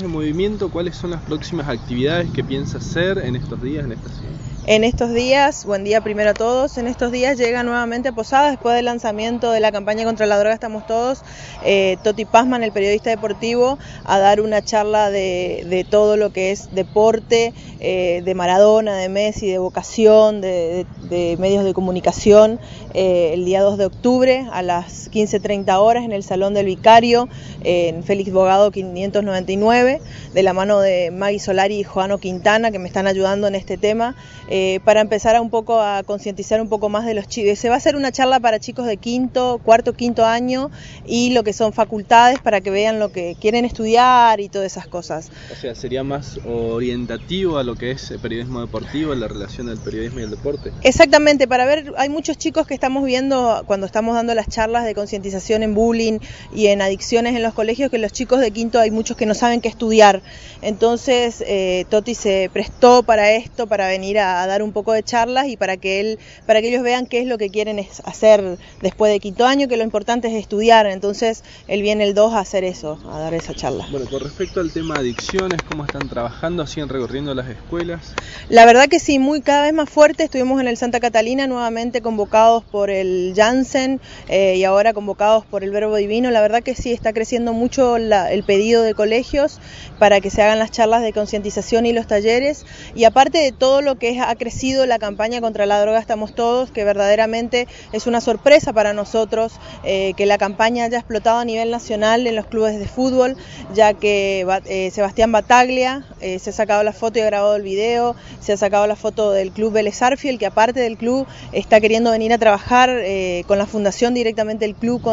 de movimiento, ¿cuáles son las próximas actividades que piensa hacer en estos días, en esta ciudad? En estos días, buen día primero a todos, en estos días llega nuevamente a Posadas después del lanzamiento de la campaña contra la droga Estamos Todos, Toti Pazman, el periodista deportivo, a dar una charla de todo lo que es deporte, de Maradona, de Messi, de vocación, de medios de comunicación, el día 2 de octubre a las 15:30 horas en el Salón del Vicario, en Félix Bogado 599, de la mano de Maggie Solari y Joano Quintana, que me están ayudando en este tema, para empezar un poco a concientizar un poco más de los chicos. Se va a hacer una charla para chicos de cuarto, quinto año y lo que son facultades para que vean lo que quieren estudiar y todas esas cosas. O sea, sería más orientativo a lo que es el periodismo deportivo, la relación del periodismo y el deporte. Exactamente, para ver, hay muchos chicos que estamos viendo cuando estamos dando las charlas de concientización en bullying y en adicciones en los colegios, que los chicos de quinto hay muchos que no saben qué estudiar. Entonces Toti se prestó para esto, para venir a dar un poco de charlas y para que ellos vean qué es lo que quieren hacer después de quinto año, que lo importante es estudiar. Entonces él viene el 2 a hacer eso, a dar esa charla. Bueno, con respecto al tema de adicciones, ¿cómo están trabajando? ¿Siguen recorriendo las escuelas? La verdad que sí, cada vez más fuerte. Estuvimos en el Santa Catalina nuevamente convocados por el Janssen y ahora convocados por el Verbo Divino. La verdad que sí, está creciendo mucho el pedido de colegios para que se hagan las charlas de concientización y los talleres, y aparte de todo lo que ha crecido la campaña contra la droga Estamos Todos, que verdaderamente es una sorpresa para nosotros que la campaña haya explotado a nivel nacional en los clubes de fútbol, ya que Sebastián Bataglia se ha sacado la foto y ha grabado el video, se ha sacado la foto del club Vélez Sarsfield, que aparte del club está queriendo venir a trabajar con la fundación directamente del club,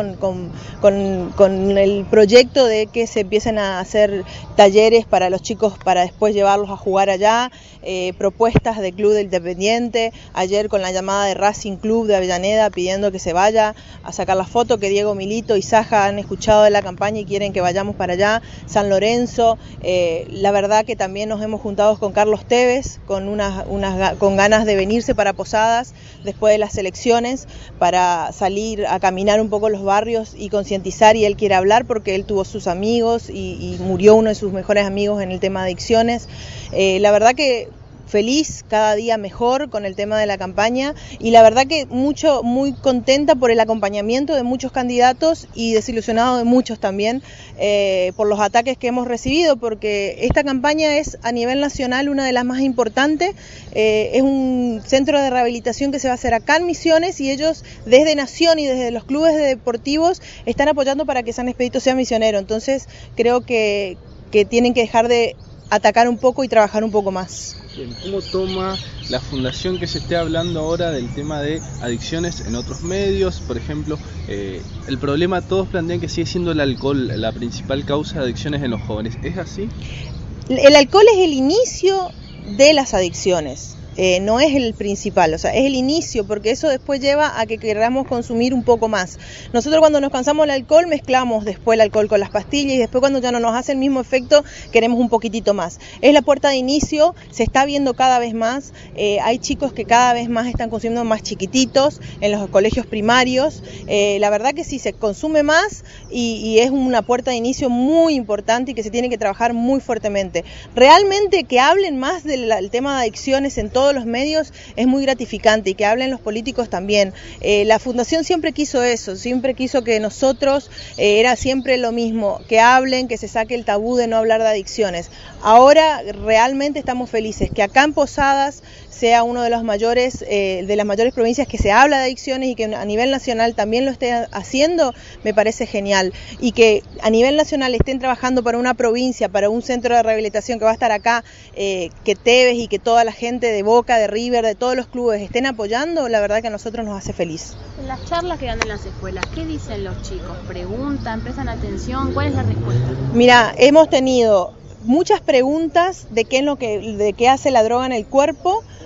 con el proyecto de que se empiecen a hacer talleres para los chicos para después llevarlos a jugar allá, propuestas de club del Independiente, ayer con la llamada de Racing Club de Avellaneda pidiendo que se vaya a sacar la foto, que Diego Milito y Saja han escuchado de la campaña y quieren que vayamos para allá, San Lorenzo, la verdad que también nos hemos juntado con Carlos Tevez, con ganas de venirse para Posadas después de las elecciones, para salir a caminar un poco los barrios y concientizar, y él quiere hablar porque él tuvo sus amigos y murió uno de sus mejores amigos en el tema de adicciones. La verdad que feliz, cada día mejor con el tema de la campaña, y la verdad que muy contenta por el acompañamiento de muchos candidatos y desilusionado de muchos también por los ataques que hemos recibido, porque esta campaña es a nivel nacional una de las más importantes, es un centro de rehabilitación que se va a hacer acá en Misiones, y ellos desde Nación y desde los clubes deportivos están apoyando para que San Expedito sea misionero. Entonces creo que tienen que dejar de atacar un poco y trabajar un poco más. Bien, ¿cómo toma la fundación que se esté hablando ahora del tema de adicciones en otros medios? Por ejemplo, el problema, todos plantean que sigue siendo el alcohol la principal causa de adicciones en los jóvenes. ¿Es así? El alcohol es el inicio de las adicciones. No es el principal, o sea, es el inicio, porque eso después lleva a que queramos consumir un poco más. Nosotros cuando nos cansamos del alcohol mezclamos después el alcohol con las pastillas, y después cuando ya no nos hace el mismo efecto queremos un poquitito más. Es la puerta de inicio, se está viendo cada vez más, hay chicos que cada vez más están consumiendo más chiquititos en los colegios primarios, la verdad que sí se consume más y es una puerta de inicio muy importante y que se tiene que trabajar muy fuertemente. Realmente que hablen más del tema de adicciones en todos los medios es muy gratificante, y que hablen los políticos también. La fundación siempre quiso eso, siempre quiso que nosotros, era siempre lo mismo, que hablen, que se saque el tabú de no hablar de adicciones. Ahora realmente estamos felices que acá en Posadas sea uno de las mayores provincias que se habla de adicciones, y que a nivel nacional también lo esté haciendo, me parece genial. Y que a nivel nacional estén trabajando para una provincia, para un centro de rehabilitación que va a estar acá, que Tevez y que toda la gente de Boca, de River, de todos los clubes estén apoyando, la verdad que a nosotros nos hace feliz. En las charlas que dan en las escuelas, ¿qué dicen los chicos? ¿Preguntan? ¿Prestan atención? ¿Cuál es la respuesta? Mira, hemos tenido muchas preguntas de qué hace la droga en el cuerpo,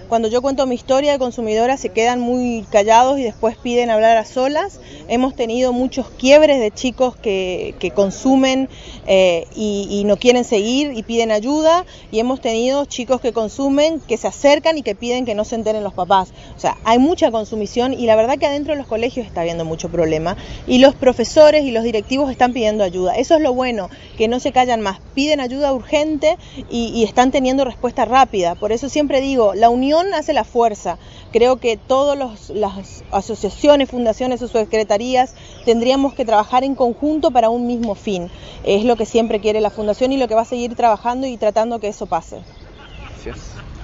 Cuando yo cuento mi historia de consumidora se quedan muy callados y después piden hablar a solas. Hemos tenido muchos quiebres de chicos que consumen y no quieren seguir y piden ayuda, y hemos tenido chicos que consumen, que se acercan y que piden que no se enteren los papás. O sea, hay mucha consumición y la verdad que adentro de los colegios está habiendo mucho problema y los profesores y los directivos están pidiendo ayuda. Eso es lo bueno, que no se callan más, piden ayuda urgente y están teniendo respuesta rápida. Por eso siempre digo, la unión hace la fuerza. Creo que todas las asociaciones, fundaciones o secretarías tendríamos que trabajar en conjunto para un mismo fin. Es lo que siempre quiere la Fundación y lo que va a seguir trabajando y tratando que eso pase. Gracias.